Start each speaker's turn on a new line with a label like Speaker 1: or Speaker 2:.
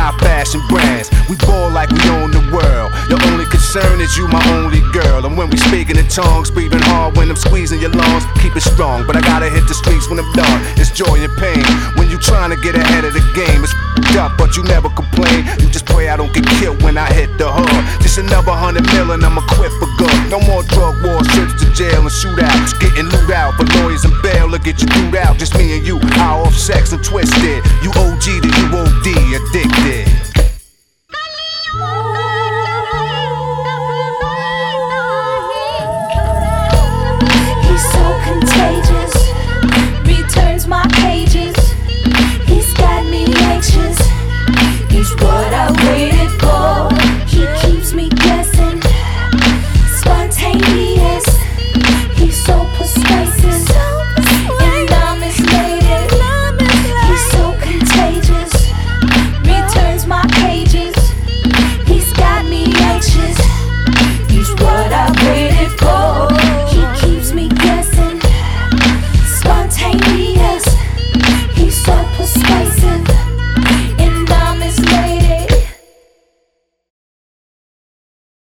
Speaker 1: high fashion brands. We ball like we own the world. Your only concern is you, my only girl. And when we speaking in tongues, breathing hard when I'm squeezing your lungs. Keep it strong, but I gotta hit the streets when I'm done. It's joy and pain when you trying to get ahead of the game. It's up, but you never complain. You just pray I don't get killed when I hit the hood. Just another 100 million, I'ma quit for good. No more drug wars, trips to jail and shootouts. Getting loot out for lawyers and bail. Look at you dude out, just me and you. High off sex and twisted. You OG to you OD, addicted.